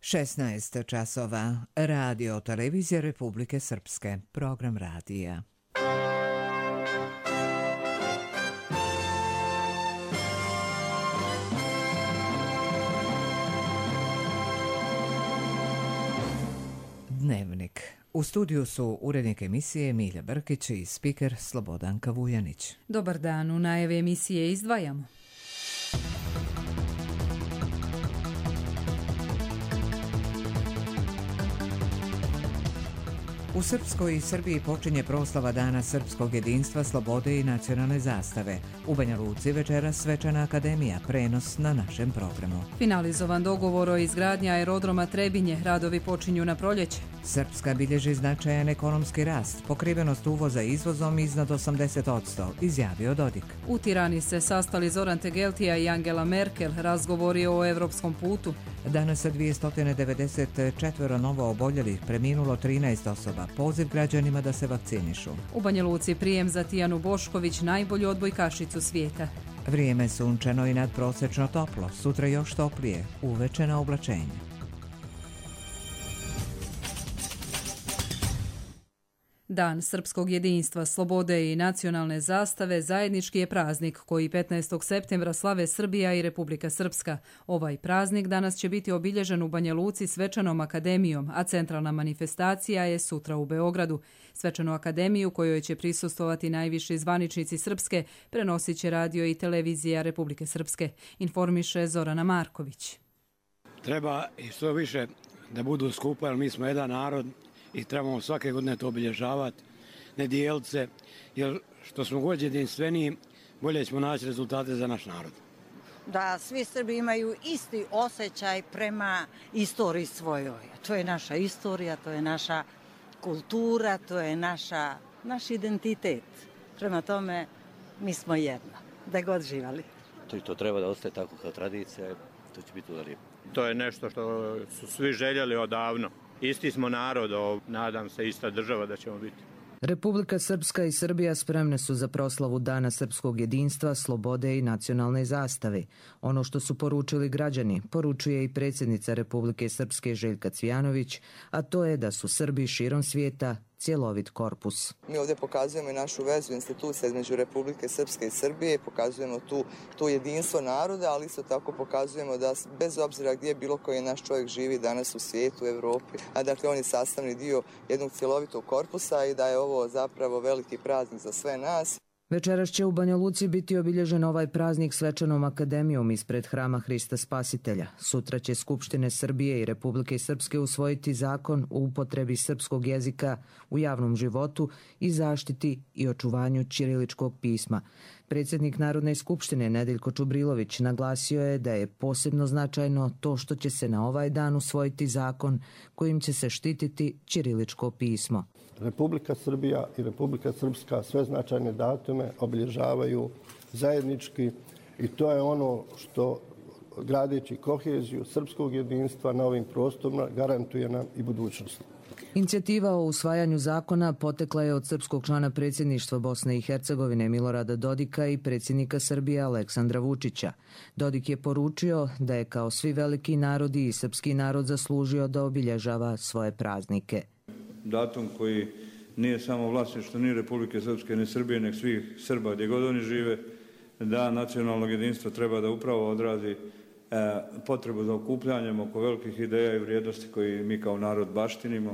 16 časova. Radio televizija Republike Srpske. Program radija. Dnevnik. U studiju su urednik emisije Milja Brkić i spiker Slobodanka Vujanić. Dobar dan, u najave emisije izdvajamo. U Srpskoj i Srbiji počinje proslava Dana srpskog jedinstva, slobode i nacionalne zastave. U Banja Luci večeras svečana akademija, prenos na našem programu. Finalizovan dogovor o izgradnji aerodroma Trebinje, radovi počinju na proljeće. Srpska bilježi značajan ekonomski rast, pokrivenost uvoza izvozom iznad 80%, izjavio Dodik. U Tirani se sastali Zoran Tegeltija i Angela Merkel, razgovori o evropskom putu. Danas sa 294 novo oboljelih, preminulo 13 osoba. Poziv građanima da se vakcinišu. U Banja Luci prijem za Tijanu Bošković, najbolju odbojkašicu svijeta. Vrijeme sunčano i nadprosečno toplo, sutra još toplije, uveče na oblačenje. Dan srpskog jedinstva, slobode i nacionalne zastave zajednički je praznik koji 15. septembra slave Srbija i Republika Srpska. Ovaj praznik danas će biti obilježen u Banja Luci svečanom akademijom, a centralna manifestacija je sutra u Beogradu. Svečanu akademiju kojoj će prisustvovati najviši zvaničnici Srpske prenosit će radio i televizija Republike Srpske, informiše Zorana Marković. Treba i što više da budu skupa, jer mi smo jedan narod i trebamo svake godine to obilježavati, ne dijelit se, jer što smo god jedinstveniji, bolje ćemo naći rezultate za naš narod. Da svi Srbi imaju isti osjećaj prema istoriji svojoj. To je naša istorija, to je naša kultura, to je naš identitet. Prema tome, mi smo jedno, da god živali. To treba da ostaje tako kao tradicija, to će biti lijepo. To je nešto što su svi željeli odavno. Isti smo narod, nadam se ista država da ćemo biti. Republika Srpska i Srbija spremne su za proslavu Dana srpskog jedinstva, slobode i nacionalne zastave. Ono što su poručili građani, poručuje i predsjednica Republike Srpske Željka Cvijanović, a to je da su Srbi širom svijeta cjelovit korpus. Mi ovdje pokazujemo i našu vezu institucija između Republike Srpske i Srbije, pokazujemo tu jedinstvo naroda, ali isto tako pokazujemo da bez obzira gdje bilo koji naš čovjek živi danas u svijetu, u Europi, a dakle on je sastavni dio jednog cjelovitog korpusa i da je ovo zapravo veliki praznik za sve nas. Večeras će u Banja Luci biti obilježen ovaj praznik svečanom akademijom ispred Hrama Hrista Spasitelja. Sutra će Skupštine Srbije i Republike Srpske usvojiti zakon o upotrebi srpskog jezika u javnom životu i zaštiti i očuvanju ćiriličkog pisma. Predsjednik Narodne skupštine Nedeljko Čubrilović naglasio je da je posebno značajno to što će se na ovaj dan usvojiti zakon kojim će se štititi ćiriličko pismo. Republika Srbija i Republika Srpska sve značajne datume obilježavaju zajednički i to je ono što, gradeći koheziju srpskog jedinstva na ovim prostorima, garantuje nam i budućnost. Inicijativa o usvajanju zakona potekla je od srpskog člana predsjedništva Bosne i Hercegovine Milorada Dodika i predsjednika Srbije Aleksandra Vučića. Dodik je poručio da je kao svi veliki narodi i srpski narod zaslužio da obilježava svoje praznike. Datum koji nije samo vlasništvo ni Republike Srpske ni Srbije, nek svih Srba gdje god oni žive, da nacionalnog jedinstva treba da upravo odrazi potrebu za okupljanjem oko velikih ideja i vrijednosti koji mi kao narod baštinimo,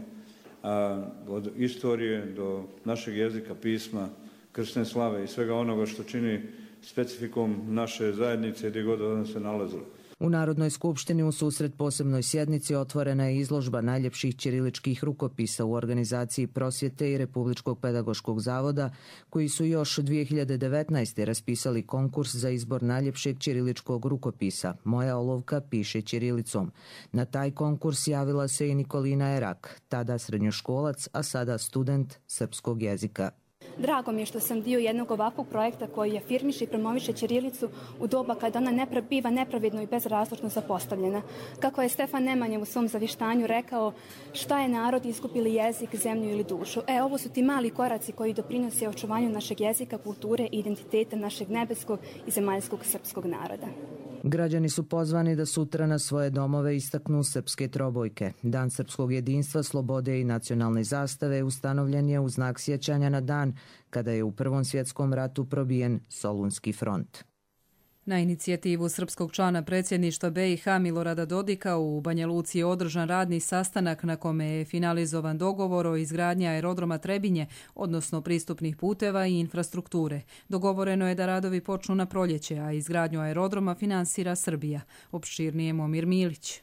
od istorije do našeg jezika, pisma, krsne slave i svega onoga što čini specifikom naše zajednice gdje god ona se nalazila. U Narodnoj skupštini u susret posebnoj sjednici otvorena je izložba najljepših ćiriličkih rukopisa u organizaciji Prosvjete i Republičkog pedagoškog zavoda, koji su još 2019. raspisali konkurs za izbor najljepšeg ćiriličkog rukopisa Moja olovka piše ćirilicom. Na taj konkurs javila se i Nikolina Erak, tada srednjoškolac, a sada student srpskog jezika. Drago mi je što sam dio jednog ovakvog projekta koji afirmiše i promoviše ćirilicu u doba kada ona biva nepravedno i bezrazložno zapostavljena. Kako je Stefan Nemanja u svom zavještanju rekao, šta je narod, izgubili jezik, zemlju ili dušu. Ovo su ti mali koraci koji doprinose očuvanju našeg jezika, kulture i identiteta našeg nebeskog i zemaljskog srpskog naroda. Građani su pozvani da sutra na svoje domove istaknu srpske trobojke. Dan srpskog jedinstva, slobode i nacionalne zastave ustanovljen je u znak sjećanja na dan kada je u Prvom svjetskom ratu probijen Solunski front. Na inicijativu srpskog člana predsjedništva BiH Milorada Dodika u Banja Luci je održan radni sastanak na kome je finalizovan dogovor o izgradnji aerodroma Trebinje, odnosno pristupnih puteva i infrastrukture. Dogovoreno je da radovi počnu na proljeće, a izgradnju aerodroma finansira Srbija. Opširnije Momir Milić.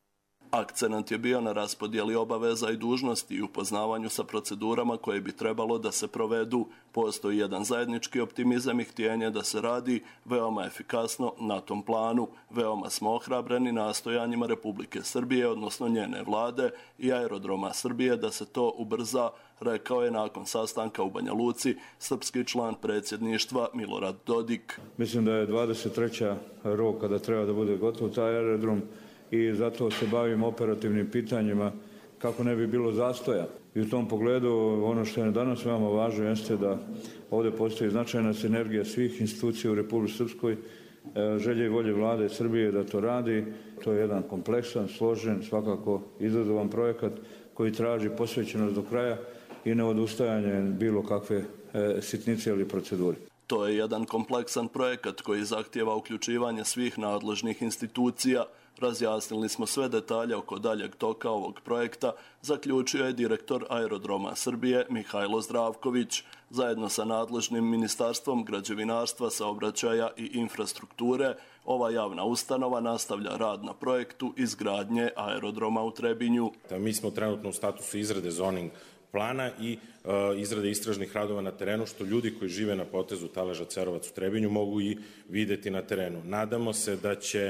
Akcenat je bio na raspodjeli obaveza i dužnosti i upoznavanju sa procedurama koje bi trebalo da se provedu. Postoji jedan zajednički optimizam i htjenje da se radi veoma efikasno na tom planu. Veoma smo ohrabreni nastojanjima Republike Srbije, odnosno njene vlade i aerodroma Srbije da se to ubrza, rekao je nakon sastanka u Banja Luci srpski član predsjedništva Milorad Dodik. Mislim da je 23. rok kada treba da bude gotov taj aerodrom i zato se bavim operativnim pitanjima kako ne bi bilo zastoja. I u tom pogledu ono što je danas veoma važno jeste da ovdje postoji značajna sinergija svih institucija u Republici Srpskoj, želje i volje vlade Srbije da to radi. To je jedan kompleksan, složen, svakako izazovan projekat koji traži posvećenost do kraja i neodustajanje bilo kakve sitnice ili procedure. To je jedan kompleksan projekat koji zahtijeva uključivanje svih nadležnih institucija. Razjasnili smo sve detalje oko daljeg toka ovog projekta, zaključio je direktor Aerodroma Srbije Mihajlo Zdravković. Zajedno sa nadležnim Ministarstvom građevinarstva, saobraćaja i infrastrukture, ova javna ustanova nastavlja rad na projektu izgradnje aerodroma u Trebinju. Mi smo trenutno u statusu izrade zoning plana i izrade istražnih radova na terenu, što ljudi koji žive na potezu Taleža-Cerovac u Trebinju mogu i videti na terenu. Nadamo se da će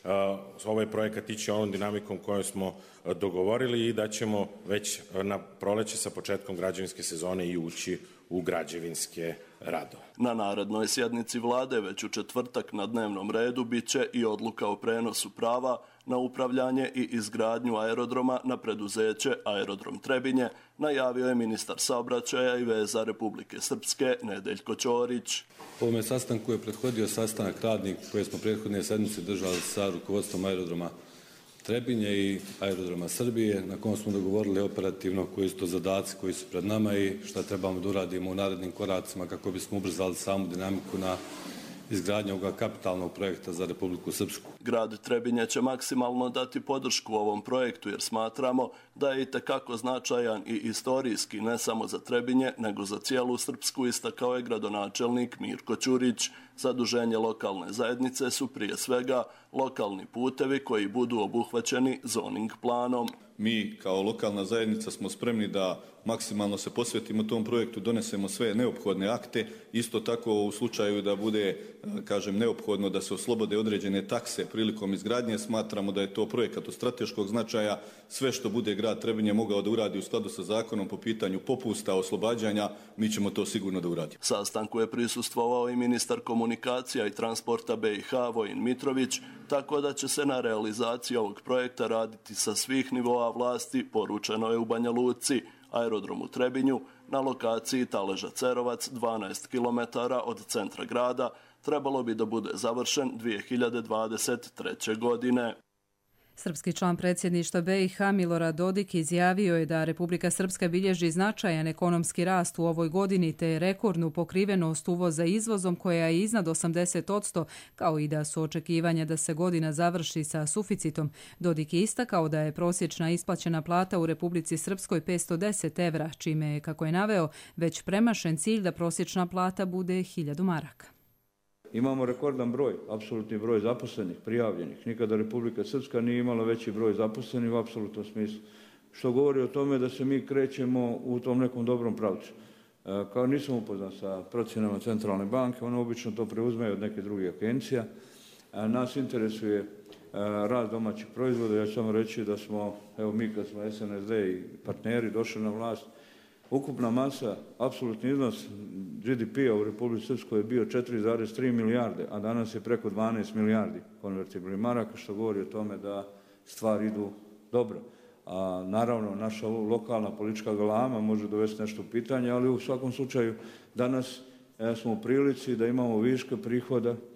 ovaj projekat ići ovom dinamikom koju smo dogovorili i da ćemo već na proleće sa početkom građevinske sezone i ući u građevinske radove. Na narednoj sjednici vlade već u četvrtak na dnevnom redu biće i odluka o prenosu prava na upravljanje i izgradnju aerodroma na preduzeće Aerodrom Trebinje, najavio je ministar saobraćaja i veza Republike Srpske Nedeljko Ćorić. Ovome sastanku je prethodio sastanak radnik koje smo prethodne sedmice držali sa rukovodstvom Aerodroma Trebinje i Aerodroma Srbije, na kom smo dogovorili operativno koji su to zadaci koji su pred nama i šta trebamo da uradimo u narednim koracima kako bismo ubrzali samu dinamiku na izgradnju ovoga kapitalnog projekta za Republiku Srpsku. Grad Trebinje će maksimalno dati podršku ovom projektu jer smatramo da je itekako značajan i istorijski ne samo za Trebinje nego za cijelu Srpsku, istakao je gradonačelnik Mirko Ćurić. Zaduženje lokalne zajednice su prije svega lokalni putevi koji budu obuhvaćeni zoning planom. Mi kao lokalna zajednica smo spremni da maksimalno se posvetimo tom projektu, donesemo sve neophodne akte. Isto tako u slučaju da bude, neophodno da se oslobode određene takse prilikom izgradnje, smatramo da je to projekat od strateškog značaja. Sve što bude grad Trebinje mogao da uradi u skladu sa zakonom po pitanju popusta, oslobađanja, mi ćemo to sigurno da uradimo. Sastanku je prisustvovao i ministar komunikacija i transporta BiH Vojin Mitrović, tako da će se na realizaciji ovog projekta raditi sa svih nivoa vlasti, poručeno je u Banja Luci. Aerodrom u Trebinju, na lokaciji Taleža-Cerovac, 12 km od centra grada, trebalo bi da bude završen 2023. godine. Srpski član predsjedništva BiH Milorad Dodik izjavio je da Republika Srpska bilježi značajan ekonomski rast u ovoj godini te rekordnu pokrivenost uvoza izvozom koja je iznad 80%, kao i da su očekivanja da se godina završi sa suficitom. Dodik je istakao da je prosječna isplaćena plata u Republici Srpskoj 510 evra, čime je, kako je naveo, već premašen cilj da prosječna plata bude 1000 maraka. Imamo rekordan broj, apsolutni broj zaposlenih, prijavljenih. Nikada Republika Srpska nije imala veći broj zaposlenih u apsolutnom smislu. Što govori o tome da se mi krećemo u tom nekom dobrom pravcu. Kao nisam upoznat sa procjenama Centralne banke, one obično to preuzmeju od neke druge agencija. Nas interesuje rast domaćih proizvoda. Ja ću samo reći da smo, evo mi kad smo SNSD i partneri došli na vlast, ukupna masa, apsolutni iznos GDP-a u Republici Srpskoj je bio 4,3 milijarde, a danas je preko 12 milijardi konvertibilnih maraka, što govori o tome da stvari idu dobro. A naravno, naša lokalna politička galama može dovesti nešto u pitanje, ali u svakom slučaju danas smo u prilici da imamo viška prihoda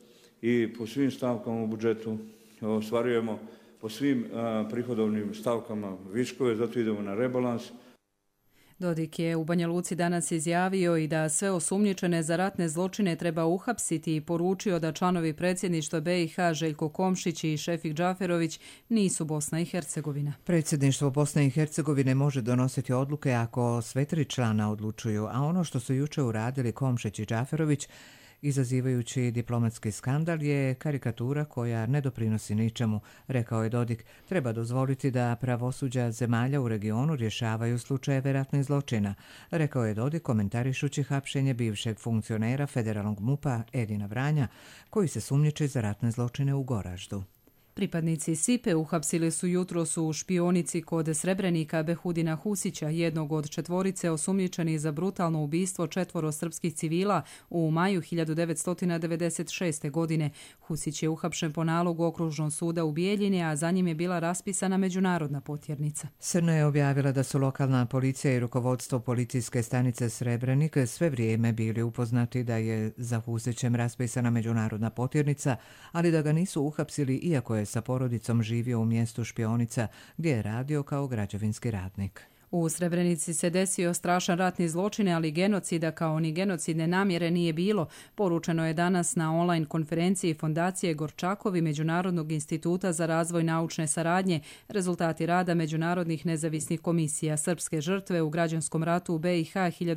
i po svim stavkama u budžetu ostvarujemo po svim prihodovnim stavkama viškove, zato idemo na rebalans. Dodik je u Banja Luci danas izjavio i da sve osumnjičene za ratne zločine treba uhapsiti i poručio da članovi predsjedništva BiH Željko Komšić i Šefik Džaferović nisu Bosna i Hercegovina. Predsjedništvo Bosne i Hercegovine može donositi odluke ako sve 3 člana odlučuju, a ono što su juče uradili Komšić i Džaferović, izazivajući diplomatski skandal, je karikatura koja ne doprinosi ničemu, rekao je Dodik. Treba dozvoliti da pravosuđa zemalja u regionu rješavaju slučajeve ratnih zločina, rekao je Dodik komentarišući hapšenje bivšeg funkcionera federalnog MUP-a Edina Vranja, koji se sumnjiči za ratne zločine u Goraždu. Pripadnici SIPE uhapsili su jutros u špionici kod Srebrenika Behudina Husića, jednog od 4 osumnjičenih za brutalno ubistvo 4 srpskih civila u maju 1996. godine. Husić je uhapšen po nalogu Okružnog suda u Bijeljini, a za njim je bila raspisana međunarodna potjernica. Srna je objavila da su lokalna policija i rukovodstvo policijske stanice Srebrenik sve vrijeme bili upoznati da je za Husićem raspisana međunarodna potjernica, ali da ga nisu uhapsili iako je sa porodicom živio u mjestu Špionica gdje je radio kao građevinski radnik. U Srebrenici se desio strašan ratni zločin, ali genocida kao ni genocidne namjere nije bilo. Poručeno je danas na online konferenciji Fondacije Gorčakov i Međunarodnog instituta za razvoj naučne saradnje, rezultati rada međunarodnih nezavisnih komisija. Srpske žrtve u građanskom ratu u BiH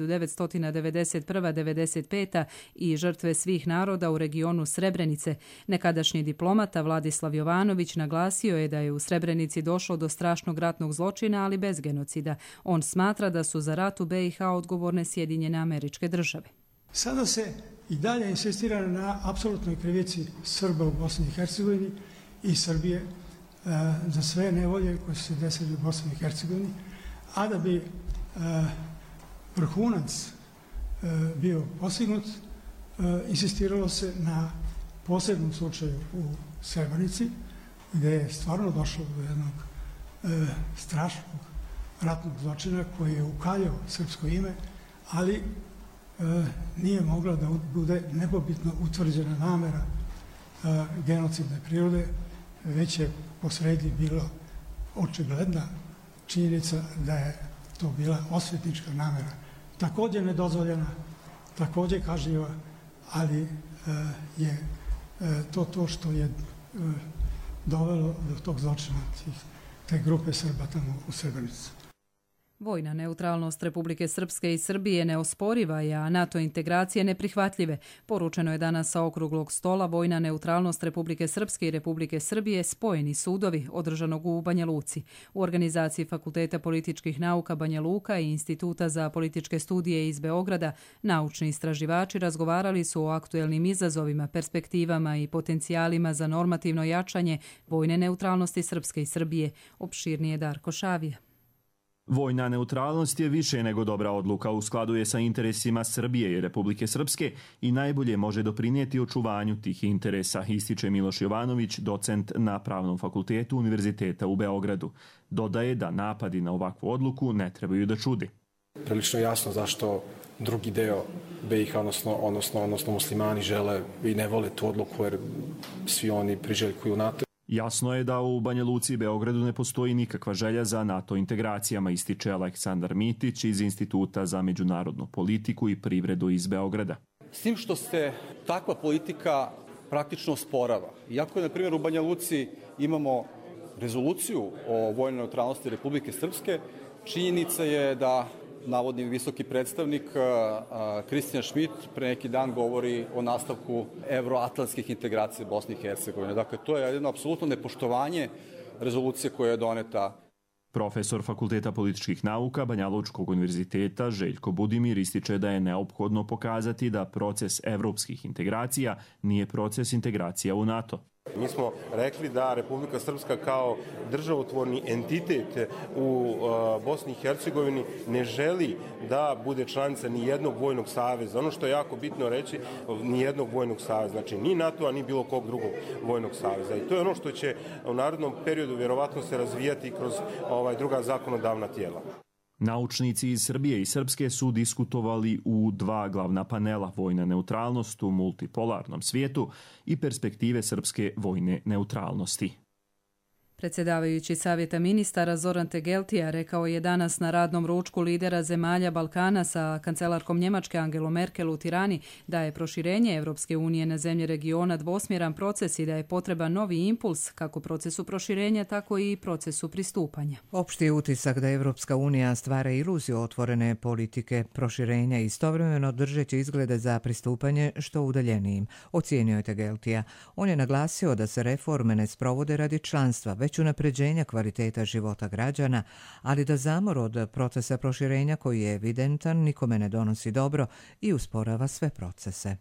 1991-95 i žrtve svih naroda u regionu Srebrenice. Nekadašnji diplomata Vladislav Jovanović naglasio je da je u Srebrenici došlo do strašnog ratnog zločina, ali bez genocida. On smatra da su za rat u BiH odgovorne Sjedinjene Američke Države. Sada se i dalje insistira na apsolutnoj krivici Srba u Bosni i Hercegovini i Srbije za sve nevolje koje su se desile u Bosni i Hercegovini, a da bi vrhunac bio postignut, insistiralo se na posebnom slučaju u Srebrenici, gdje je stvarno došlo do jednog strašnog ratnog zločina koji je ukaljao srpsko ime, ali nije mogla da bude nepobitno utvrđena namera genocidne prirode, već je posredi bilo očigledna činjenica da je to bila osvetnička namera. Također nedozvoljena, također kažnjiva, ali je to što je dovelo do tog zločina te grupe Srba tamo u Srebrenici. Vojna neutralnost Republike Srpske i Srbije neosporiva je, a NATO integracije neprihvatljive. Poručeno je danas sa okruglog stola Vojna neutralnost Republike Srpske i Republike Srbije spojeni sudovi održanog u Banja Luci. U organizaciji Fakulteta političkih nauka Banja Luka i Instituta za političke studije iz Beograda naučni istraživači razgovarali su o aktuelnim izazovima, perspektivama i potencijalima za normativno jačanje vojne neutralnosti Srpske i Srbije. Opširnije Darko Šavija. Vojna neutralnost je više nego dobra odluka, u skladu je sa interesima Srbije i Republike Srpske i najbolje može doprinijeti očuvanju tih interesa, ističe Miloš Jovanović, docent na Pravnom fakultetu Univerziteta u Beogradu. Dodaje da napadi na ovakvu odluku ne trebaju da čudi. Prilično jasno zašto drugi deo BiH, odnosno muslimani žele i ne vole tu odluku jer svi oni priželjkuju NATO. Jasno je da u Banja Luci i Beogradu ne postoji nikakva želja za NATO integracijama, ističe Aleksandar Mitić iz Instituta za međunarodnu politiku i privredu iz Beograda. S tim što se takva politika praktično osporava. Iako je, na primjer, u Banja Luci imamo rezoluciju o vojnoj neutralnosti Republike Srpske, činjenica je da navodni visoki predstavnik Kristijan Šmit pre neki dan govori o nastavku evroatlantskih integracija Bosne i Hercegovine. Dakle, to je jedno apsolutno nepoštovanje rezolucije koja je doneta. Profesor Fakulteta političkih nauka Banja Lučkog univerziteta Željko Budimir ističe da je neophodno pokazati da proces evropskih integracija nije proces integracija u NATO. Mi smo rekli da Republika Srpska kao državotvorni entitet u Bosni i Hercegovini ne želi da bude članica ni jednog vojnog saveza. Ono što je jako bitno reći, ni jednog vojnog saveza, znači ni NATO-a, ni bilo kog drugog vojnog saveza. I to je ono što će u narednom periodu vjerovatno se razvijati kroz druga zakonodavna tijela. Naučnici iz Srbije i Srpske su diskutovali u 2 glavna panela: vojna neutralnost u multipolarnom svijetu i perspektive srpske vojne neutralnosti. Predsjedavajući Savjeta ministara Zoran Tegeltija rekao je danas na radnom ručku lidera zemalja Balkana sa kancelarkom Njemačke Angelom Merkel u Tirani da je proširenje Evropske unije na zemlje regiona dvosmjeran proces i da je potreban novi impuls kako procesu proširenja, tako i procesu pristupanja. Opšti je utisak da Evropska unija stvara iluziju otvorene politike proširenja i istovremeno držeći izglede za pristupanje što udaljenijim, ocijenio je Tegeltija. On je naglasio da se reforme ne sprovode radi članstva, već unapređenja kvaliteta života građana, ali da zamor od procesa proširenja koji je evidentan nikome ne donosi dobro i usporava sve procese.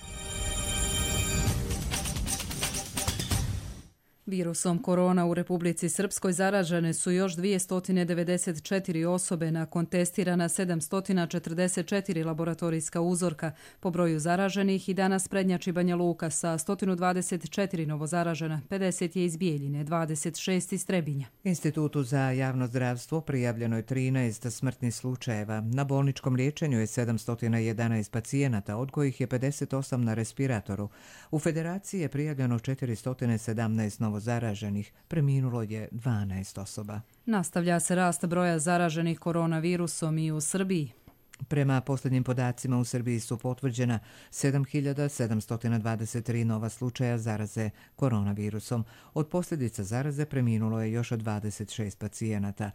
Virusom korona u Republici Srpskoj zaražene su još 294 osobe nakon testirana 744 laboratorijska uzorka. Po broju zaraženih i danas prednjači Banja Luka sa 124 novozaražena, 50 je iz Bijeljine, 26 iz Trebinja. Institutu za javno zdravstvo prijavljeno je 13 smrtnih slučajeva. Na bolničkom liječenju je 711 pacijenata, od kojih je 58 na respiratoru. U Federaciji je prijavljeno 417 novozaraženih, preminulo je 12 osoba. Nastavlja se rast broja zaraženih koronavirusom i u Srbiji. Prema posljednjim podacima u Srbiji su potvrđena 7.723 nova slučaja zaraze koronavirusom. Od posljedica zaraze preminulo je još od 26 pacijenata.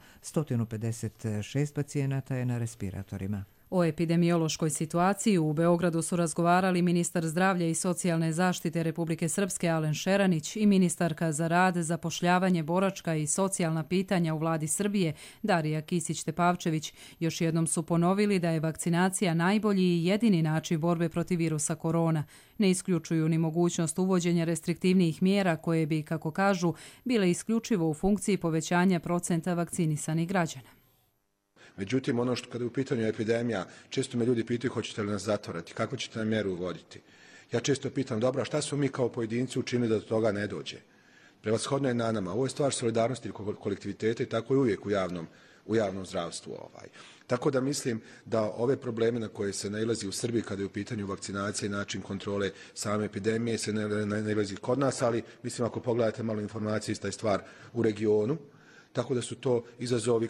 156 pacijenata je na respiratorima. O epidemiološkoj situaciji u Beogradu su razgovarali ministar zdravlja i socijalne zaštite Republike Srpske Alen Šeranić i ministarka za rad, zapošljavanje, boračka i socijalna pitanja u vladi Srbije Darija Kisić-Tepavčević. Još jednom su ponovili da je vakcinacija najbolji i jedini način borbe protiv virusa korona. Ne isključuju ni mogućnost uvođenja restriktivnijih mjera koje bi, kako kažu, bile isključivo u funkciji povećanja procenta vakcinisanih građana. Međutim, ono što kada je u pitanju epidemija, često me ljudi pitaju hoćete li nas zatvorati, kako ćete na mjeru uvoditi. Ja često pitam, dobro, šta smo mi kao pojedinci učinili da do toga ne dođe? Prevashodno je na nama. Ovo je stvar solidarnosti i kolektiviteta i tako je uvijek u javnom zdravstvu. Tako da mislim da ove probleme na koje se nailazi u Srbiji kada je u pitanju vakcinacije i način kontrole same epidemije se ne nailazi kod nas, ali mislim ako pogledate malo informacije ista je stvar u regionu, tako da su to izazovi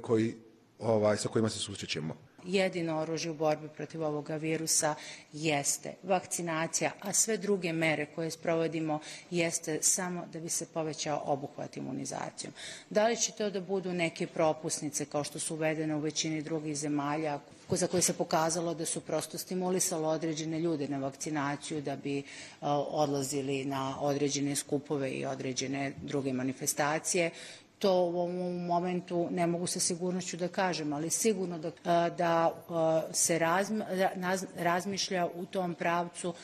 sa kojima se susrećemo. Jedino oružje u borbi protiv ovoga virusa jeste vakcinacija, a sve druge mere koje sprovodimo jeste samo da bi se povećao obuhvat imunizacijom. Da li će to da budu neke propusnice kao što su uvedene u većini drugih zemalja, za koje se pokazalo da su prosto stimulisalo određene ljude na vakcinaciju da bi odlazili na određene skupove i određene druge manifestacije. To u ovom momentu ne mogu sa sigurnošću da kažem, ali sigurno da se razmišlja u tom pravcu.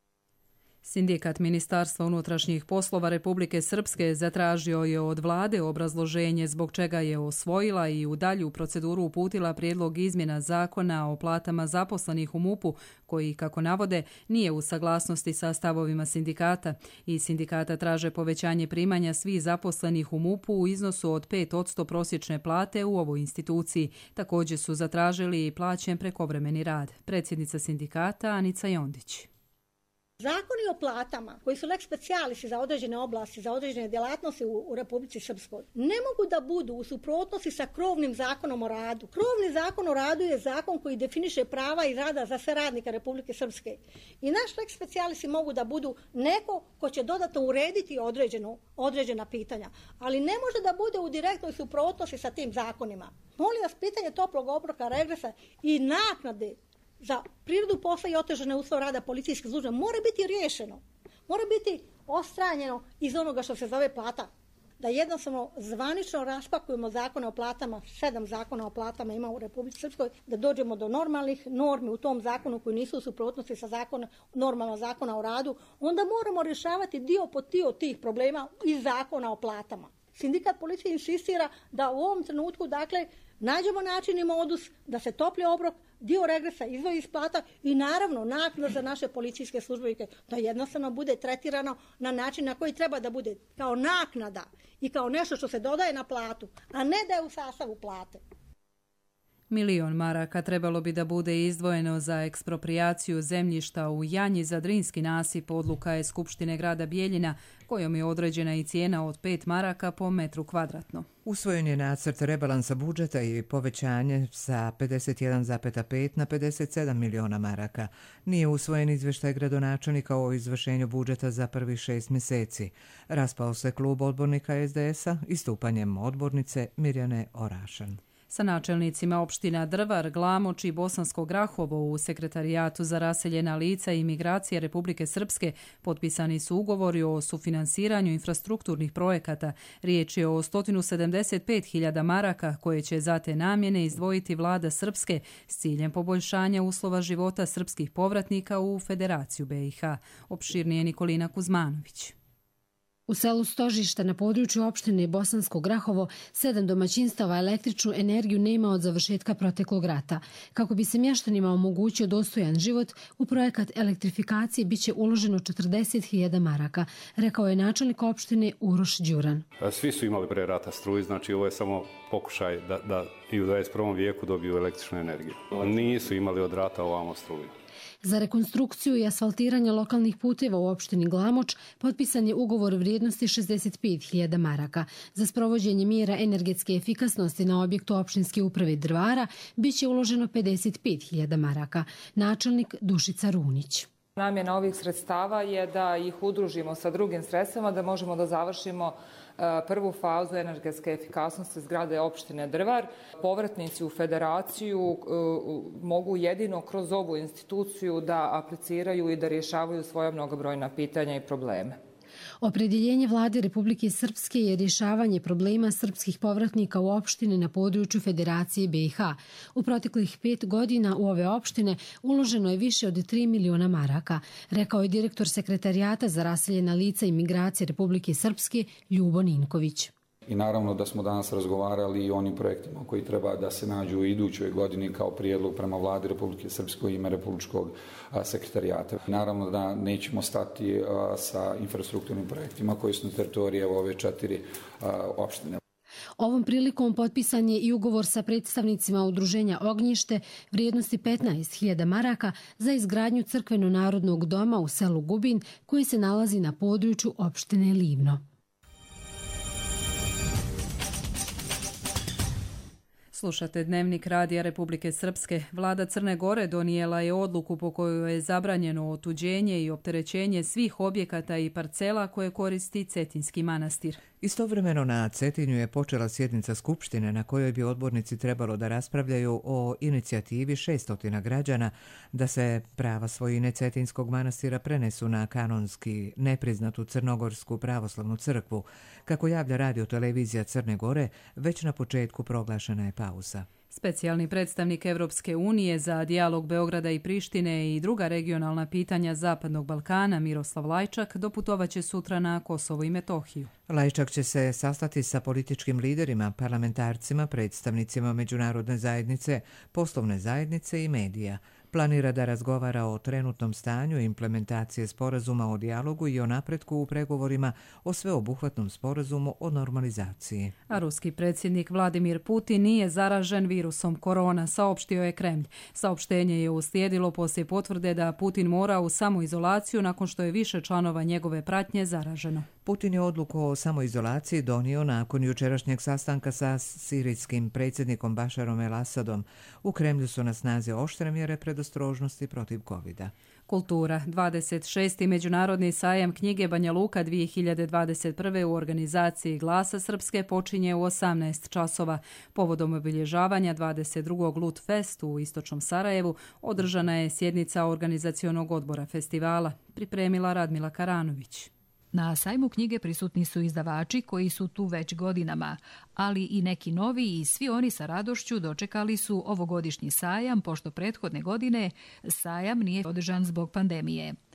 Sindikat Ministarstva unutrašnjih poslova Republike Srpske zatražio je od vlade obrazloženje zbog čega je osvojila i u dalju proceduru uputila prijedlog izmjena zakona o platama zaposlenih u MUP-u, koji, kako navode, nije u saglasnosti sa stavovima sindikata. I sindikata traže povećanje primanja svih zaposlenih u MUP-u u iznosu od 5% prosječne plate u ovoj instituciji. Također su zatražili i plaćen prekovremeni rad. Predsjednica sindikata Anica Jondić. Zakoni o platama koji su lex specialis za određene oblasti, za određene djelatnosti u Republici Srpskoj ne mogu da budu u suprotnosti sa krovnim zakonom o radu. Krovni zakon o radu je zakon koji definiše prava i rada za sve radnike Republike Srpske. I naš lex specialisi mogu da budu neko ko će dodatno urediti određena pitanja, ali ne može da bude u direktnoj suprotnosti sa tim zakonima. Molim vas, pitanje toplog obroka, regresa i naknade za prirodu posla i otežane uslove rada policijskih službi mora biti riješeno. Mora biti odstranjeno iz onoga što se zove plata. Da jednostavno zvanično raspakujemo zakone o platama, 7 zakona o platama ima u Republici Srpskoj, da dođemo do normalnih normi u tom zakonu koji nisu u suprotnosti sa normalno zakona o radu, onda moramo rješavati dio po dio tih problema iz zakona o platama. Sindikat policije insistira da u ovom trenutku, nađemo način i modus da se topli obrok, dio regresa izdvoji iz plata i naravno naknada za naše policijske službenike da jednostavno bude tretirano na način na koji treba da bude, kao naknada i kao nešto što se dodaje na platu, a ne da je u sastavu plate. 1.000.000 maraka trebalo bi da bude izdvojeno za eksproprijaciju zemljišta u Janji za Drinski nasip. Odluka je Skupštine grada Bijeljina, kojom je određena i cijena od 5 maraka po metru kvadratno. Usvojen je nacrt rebalansa budžeta i povećanje sa 51,5 na 57 miliona maraka. Nije usvojen izvještaj gradonačelnika o izvršenju budžeta za prvih 6 mjeseci. Raspao se klub odbornika SDS-a istupanjem odbornice Mirjane Orašan. Sa načelnicima opština Drvar, Glamoč i Bosansko Grahovo u Sekretarijatu za raseljena lica i migracije Republike Srpske potpisani su ugovori o sufinansiranju infrastrukturnih projekata. Riječ je o 175.000 maraka koje će za te namjene izdvojiti vlada Srpske s ciljem poboljšanja uslova života srpskih povratnika u Federaciju BiH. Opširnije Nikolina Kuzmanović. U selu Stožišta na području opštine Bosansko Grahovo 7 domaćinstava električnu energiju nema od završetka proteklog rata. Kako bi se mještanima omogućio dostojan život, u projekat elektrifikacije biće uloženo 40.000 maraka, rekao je načelnik opštine Uroš Đuran. Svi su imali pre rata struju, znači ovo je samo pokušaj da i u 21. vijeku dobiju električnu energiju. Nisu imali od rata ovamo struju. Za rekonstrukciju i asfaltiranje lokalnih puteva u opštini Glamoč potpisan je ugovor vrijednosti 65.000 maraka. Za sprovođenje mjera energetske efikasnosti na objektu opštinske uprave Drvara biće uloženo 55.000 maraka. Načelnik Dušica Runić. Namjena ovih sredstava je da ih udružimo sa drugim sredstvima, da možemo da završimo prvu fazu energetske efikasnosti zgrade opštine Drvar. Povratnici u Federaciju mogu jedino kroz ovu instituciju da apliciraju i da rješavaju svoja mnogobrojna pitanja i probleme. Opredjeljenje vlade Republike Srpske je rješavanje problema srpskih povratnika u opštine na području Federacije BiH. U proteklih 5 godina u ove opštine uloženo je više od 3 miliona maraka, rekao je direktor Sekretarijata za raseljena lica i migracije Republike Srpske Ljubo Ninković. I naravno da smo danas razgovarali i o onim projektima koji treba da se nađu u idućoj godini kao prijedlog prema vladi Republike Srpske u ime Republičkog sekretarijata. Naravno da nećemo stati sa infrastrukturnim projektima koji su na teritoriji ove 4 opštine. Ovom prilikom potpisan je i ugovor sa predstavnicima udruženja Ognjište vrijednosti 15.000 maraka za izgradnju crkveno-narodnog doma u selu Gubin koji se nalazi na području opštine Livno. Slušate Dnevnik Radija Republike Srpske. Vlada Crne Gore donijela je odluku po kojoj je zabranjeno otuđenje i opterećenje svih objekata i parcela koje koristi Cetinski manastir. Istovremeno na Cetinju je počela sjednica Skupštine na kojoj bi odbornici trebalo da raspravljaju o inicijativi 600 građana da se prava svojine Cetinskog manastira prenesu na kanonski nepriznatu Crnogorsku pravoslavnu crkvu. Kako javlja radiotelevizija Crne Gore, već na početku proglašena je pauza. Specijalni predstavnik Evropske unije za dijalog Beograda i Prištine i druga regionalna pitanja Zapadnog Balkana Miroslav Lajčak doputovaće sutra na Kosovo i Metohiju. Lajčak će se sastati sa političkim liderima, parlamentarcima, predstavnicima međunarodne zajednice, poslovne zajednice i medija. Planira da razgovara o trenutnom stanju implementacije sporazuma o dijalogu i o napretku u pregovorima o sveobuhvatnom sporazumu o normalizaciji. A ruski predsjednik Vladimir Putin nije zaražen virusom korona, saopštio je Kremlj. Saopštenje je uslijedilo poslije potvrde da Putin mora u samoizolaciju nakon što je više članova njegove pratnje zaraženo. Putin je odluku o samoizolaciji donio nakon jučerašnjeg sastanka sa sirijskim predsjednikom Bašarom el-Asadom. U Kremlju su na snazi oštre mjere predostrožnosti protiv covida. Kultura. 26. Međunarodni sajam knjige Banja Luka 2021. u organizaciji Glasa Srpske počinje u 18 časova. Povodom obilježavanja 22. Lut Fest u istočnom Sarajevu održana je sjednica organizacionog odbora festivala. Pripremila Radmila Karanović. Na sajmu knjige prisutni su izdavači koji su tu već godinama, ali i neki novi i svi oni sa radošću dočekali su ovogodišnji sajam, pošto prethodne godine sajam nije održan zbog pandemije.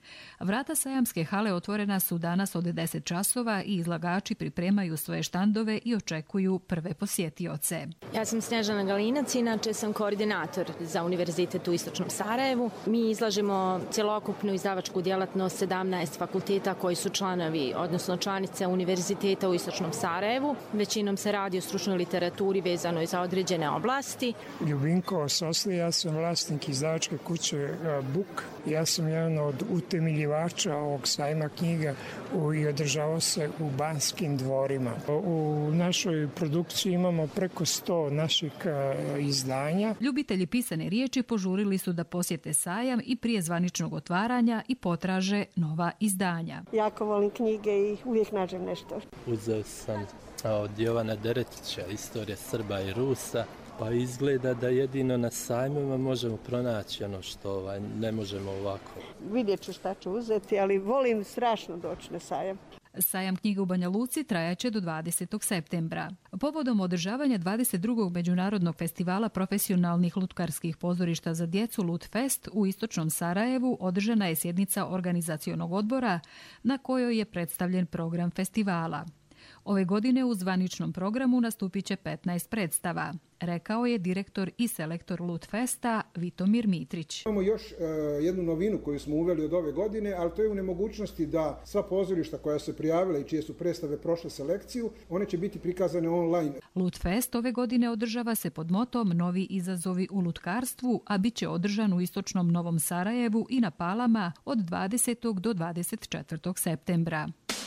Vrata sajamske hale otvorena su danas od 10 časova i izlagači pripremaju svoje štandove i očekuju prve posjetioce. Ja sam Snježana Galinac, inače sam koordinator za Univerzitet u Istočnom Sarajevu. Mi izlažemo cjelokupnu izdavačku djelatnost 17 fakulteta koji su članovi, odnosno članice Univerziteta u Istočnom Sarajevu. Većinom se radi o stručnoj literaturi vezanoj za određene oblasti. Ljubinko Sosli, ja sam vlasnik izdavačke kuće Buk. Ja sam jedan od utemeljivača ovog sajma knjiga i održava se u Banskim dvorima. U našoj produkciji imamo preko 100 naših izdanja. Ljubitelji pisane riječi požurili su da posjete sajam i prije zvaničnog otvaranja i potraže nova izdanja. Jako volim knjige i uvijek nađem nešto. Uzeo sam od Jovana Deretića, Istorija Srba i Rusa. Pa izgleda da jedino na sajmima možemo pronaći ono što ne možemo ovako. Vidjet ću šta ću uzeti, ali volim strašno doći na sajam. Sajam knjige u Banja Luci trajaće do 20. septembra. Povodom održavanja 22. Međunarodnog festivala profesionalnih lutkarskih pozorišta za djecu Lutfest u Istočnom Sarajevu održana je sjednica organizacionog odbora na kojoj je predstavljen program festivala. Ove godine u zvaničnom programu nastupit će 15 predstava, rekao je direktor i selektor Lutfesta Vitomir Mitrić. Imamo još jednu novinu koju smo uveli od ove godine, ali to je u nemogućnosti da sva pozorišta koja se prijavila i čije su predstave prošle selekciju, one će biti prikazane online. Lutfest ove godine održava se pod motom Novi izazovi u lutkarstvu, a bit će održan u Istočnom Novom Sarajevu i na Palama od 20. do 24. septembra.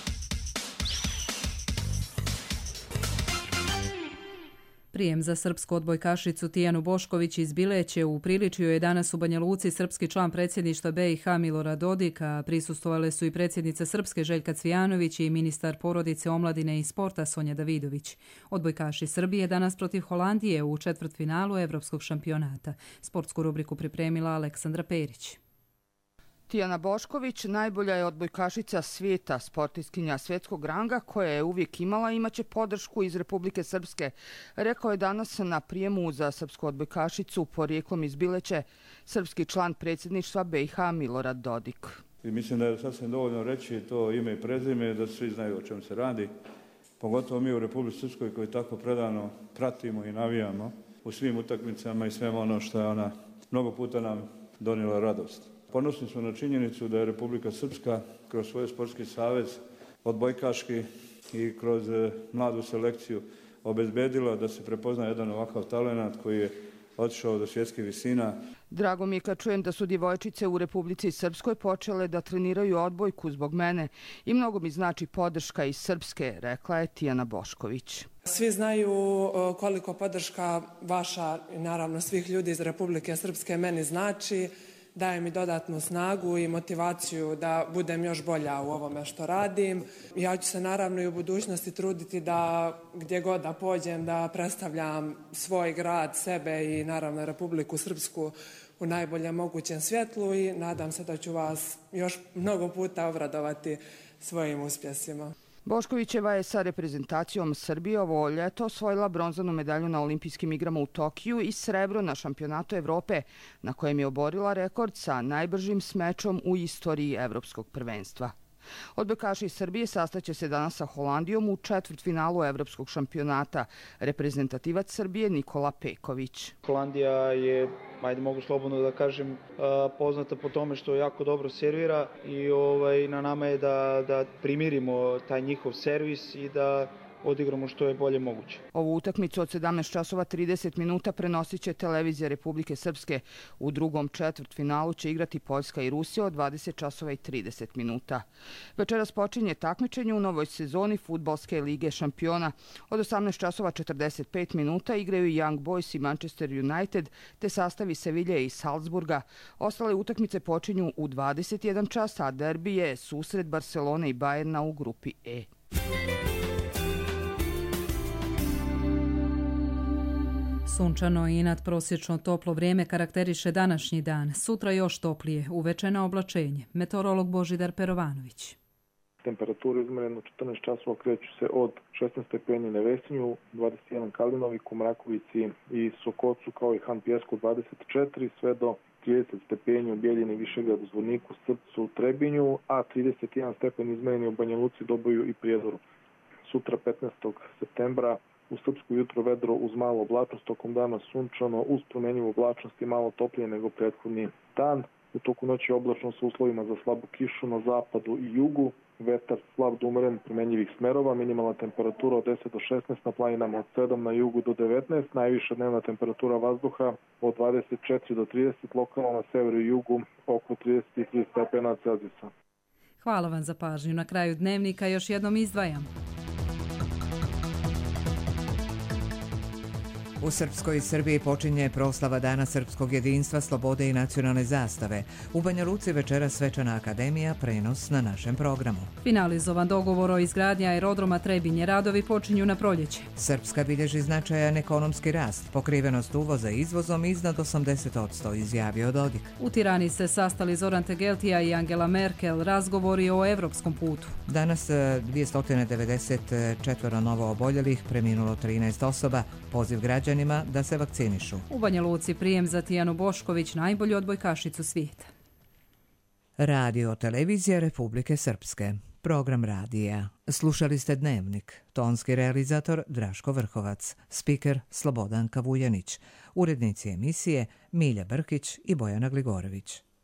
Prijem za srpsku odbojkašicu Tijanu Bošković iz Bileće upriličio je danas u Banja Luci srpski član predsjedništva BiH Milorad Dodik, a prisustvovale su i predsjednica Srpske Željka Cvijanović i ministar porodice, omladine i sporta Sonja Davidović. Odbojkaši Srbije danas protiv Holandije u četvrtfinalu Evropskog šampionata. Sportsku rubriku pripremila Aleksandra Perić. Tijana Bošković najbolja je odbojkašica svijeta, sportistkinja svjetskog ranga koja je uvijek imala i imaće podršku iz Republike Srpske, rekao je danas na prijemu za srpsku odbojkašicu porijeklom iz Bileće srpski član predsjedništva BiH Milorad Dodik. I mislim da je sasvim dovoljno reći to ime i prezime, da svi znaju o čemu se radi, pogotovo mi u Republici Srpskoj koji tako predano pratimo i navijamo u svim utakmicama i svemu ono što je ona mnogo puta nam donijela radost. Ponosni smo na činjenicu da je Republika Srpska kroz svoj sportski savez odbojkaški i kroz mladu selekciju obezbedila da se prepozna jedan ovakav talenat koji je otišao do svjetskih visina. Drago mi je kad čujem da su djevojčice u Republici Srpskoj počele da treniraju odbojku zbog mene i mnogo mi znači podrška iz Srpske, rekla je Tijana Bošković. Svi znaju koliko podrška vaša i naravno svih ljudi iz Republike Srpske meni znači. Daje mi dodatnu snagu i motivaciju da budem još bolja u ovome što radim. Ja ću se naravno i u budućnosti truditi da gdje god da pođem da predstavljam svoj grad, sebe i naravno Republiku Srpsku u najboljem mogućem svjetlu i nadam se da ću vas još mnogo puta obradovati svojim uspjesima. Boškovićeva je sa reprezentacijom Srbije ovo ljeto osvojila bronzanu medalju na olimpijskim igrama u Tokiju i srebro na šampionatu Evrope, na kojem je oborila rekord sa najbržim smečom u istoriji evropskog prvenstva. Odbojkaši iz Srbije sastaće se danas sa Holandijom u četvrtfinalu evropskog šampionata. Reprezentativac Srbije Nikola Peković. Holandija je, ajde mogu slobodno da kažem, poznata po tome što jako dobro servira i na nama je da primirimo taj njihov servis i da odigramo što je bolje moguće. Ovu utakmicu od 17 časova 30 minuta prenosit će televizija Republike Srpske. U drugom četvrtfinalu će igrati Poljska i Rusija od 20 časova i 30 minuta. Večeras počinje takmičenje u novoj sezoni Fudbalske lige šampiona. Od 18 časova 45 minuta igraju Young Boys i Manchester United, te sastavi Sevilje i Salzburga. Ostale utakmice počinju u 21 čas, a derbi je susret Barcelone i Bayerna u grupi E. Sunčano i nadprosječno toplo vrijeme karakteriše današnji dan. Sutra još toplije, uveče na oblačenje. Meteorolog Božidar Perovanović. Temperature izmjerene u 14 časova kreću se od 16 stepeni na Vesinju, 21 Kalinoviku, Mrakovici i Sokocu kao i Han Pjesku 24, sve do 30 stepeni u Bijeljini, Višegradu, Zvorniku, Srpcu, Trebinju, a 31 stepen izmjereni u Banja Luci, Doboju i Prijedoru. Sutra 15. septembra u Srpsku jutro vedro uz malo oblačnost, tokom dana sunčano, uz promjenjivu oblačnost i malo toplije nego prethodni dan. U toku noći oblačno sa uslovima za slabu kišu na zapadu i jugu, vetar slab do umeren promjenjivih smerova, minimalna temperatura od 10 do 16 na planinama, od 7 na jugu do 19, najviša dnevna temperatura vazduha od 24 do 30, lokalno na severu i jugu oko 33 stepena Celzijusa. Hvala vam za pažnju. Na kraju dnevnika još jednom izdvajam. U Srpskoj Srbiji počinje proslava Dana srpskog jedinstva, slobode i nacionalne zastave. U Banja Luci večera svečana akademija, prenos na našem programu. Finalizovan dogovor o izgradnji aerodroma Trebinje, radovi počinju na proljeće. Srpska bilježi značajan ekonomski rast, pokrivenost uvoza izvozom iznad 80%, izjavio Dodik. U Tirani se sastali Zoran Tegeltija i Angela Merkel, razgovori o evropskom putu. Danas 294 novo oboljelih, preminulo 13 osoba, poziv građanima da se vakcinišu. U Banja Luci prijem za Tijanu Bošković, najbolju odbojkašicu svijeta. Radio televizija Republike Srpske. Program radija. Slušali ste Dnevnik. Tonski realizator Draško Vrhovac. Spiker Slobodan Kavujanić. Urednici emisije Milja Brkić i Bojana Gligorović.